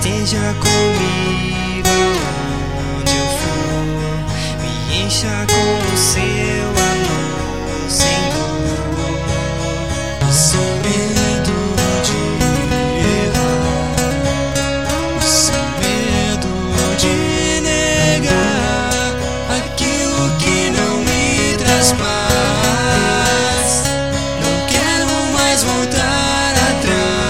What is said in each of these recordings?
Esteja comigo onde eu for, me encha com o seu amor, Senhor. Sem medo de errar, sem medo de negar aquilo que não me traz paz. Não quero mais voltar atrás.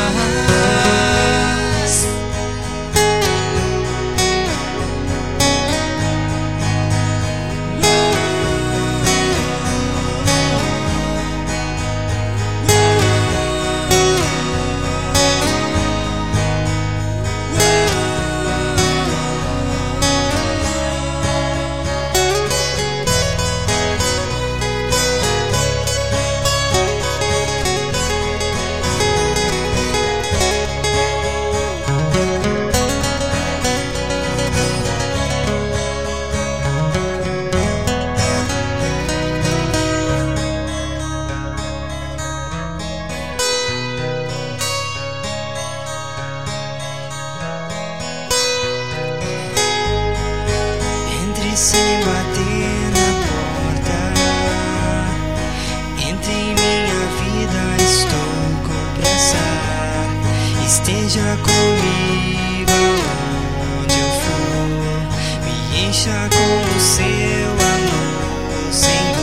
Se bater na porta, entre em minha vida, estou com pressa. Esteja comigo onde eu for, me encha com o seu amor, Senhor.